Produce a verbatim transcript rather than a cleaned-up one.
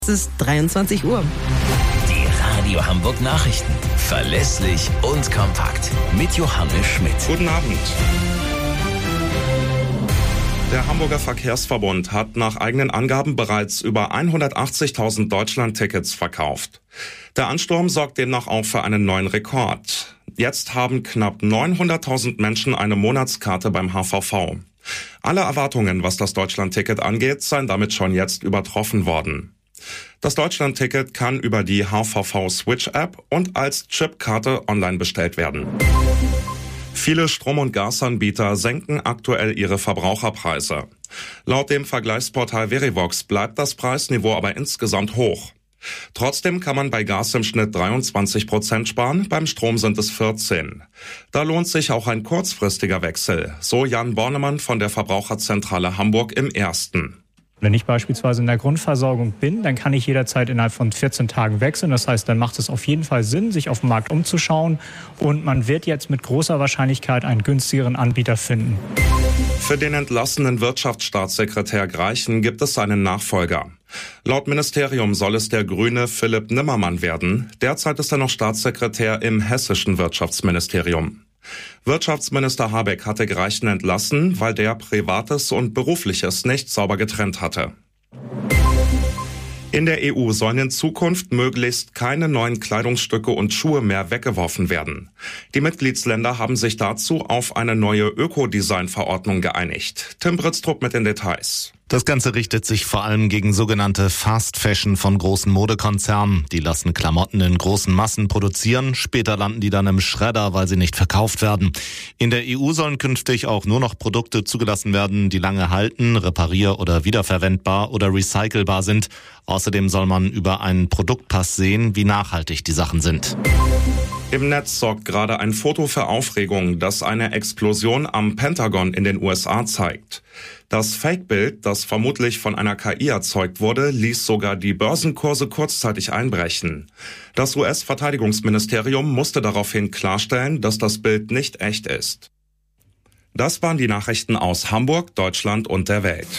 Es ist dreiundzwanzig Uhr. Die Radio Hamburg Nachrichten. Verlässlich und kompakt. Mit Johannes Schmidt. Guten Abend. Der Hamburger Verkehrsverbund hat nach eigenen Angaben bereits über hundertachtzigtausend Deutschland-Tickets verkauft. Der Ansturm sorgt demnach auch für einen neuen Rekord. Jetzt haben knapp neunhunderttausend Menschen eine Monatskarte beim H V V. Alle Erwartungen, was das Deutschland-Ticket angeht, seien damit schon jetzt übertroffen worden. Das Deutschland-Ticket kann über die H V V-Switch-App und als Chipkarte online bestellt werden. Viele Strom- und Gasanbieter senken aktuell ihre Verbraucherpreise. Laut dem Vergleichsportal Verivox bleibt das Preisniveau aber insgesamt hoch. Trotzdem kann man bei Gas im Schnitt dreiundzwanzig Prozent sparen, beim Strom sind es vierzehn. Da lohnt sich auch ein kurzfristiger Wechsel, so Jan Bornemann von der Verbraucherzentrale Hamburg im Ersten. Wenn ich beispielsweise in der Grundversorgung bin, dann kann ich jederzeit innerhalb von vierzehn Tagen wechseln. Das heißt, dann macht es auf jeden Fall Sinn, sich auf dem Markt umzuschauen. Und man wird jetzt mit großer Wahrscheinlichkeit einen günstigeren Anbieter finden. Für den entlassenen Wirtschaftsstaatssekretär Greichen gibt es einen Nachfolger. Laut Ministerium soll es der Grüne Philipp Nimmermann werden. Derzeit ist er noch Staatssekretär im hessischen Wirtschaftsministerium. Wirtschaftsminister Habeck hatte Greichen entlassen, weil der Privates und Berufliches nicht sauber getrennt hatte. In der E U sollen in Zukunft möglichst keine neuen Kleidungsstücke und Schuhe mehr weggeworfen werden. Die Mitgliedsländer haben sich dazu auf eine neue Ökodesign-Verordnung geeinigt. Tim Britztrup mit den Details. Das Ganze richtet sich vor allem gegen sogenannte Fast Fashion von großen Modekonzernen. Die lassen Klamotten in großen Massen produzieren, später landen die dann im Schredder, weil sie nicht verkauft werden. In der E U sollen künftig auch nur noch Produkte zugelassen werden, die lange halten, reparier- oder wiederverwendbar oder recycelbar sind. Außerdem soll man über einen Produktpass sehen, wie nachhaltig die Sachen sind. Im Netz sorgt gerade ein Foto für Aufregung, das eine Explosion am Pentagon in den U S A zeigt. Das Fake-Bild, das vermutlich von einer K I erzeugt wurde, ließ sogar die Börsenkurse kurzzeitig einbrechen. Das U S-Verteidigungsministerium musste daraufhin klarstellen, dass das Bild nicht echt ist. Das waren die Nachrichten aus Hamburg, Deutschland und der Welt.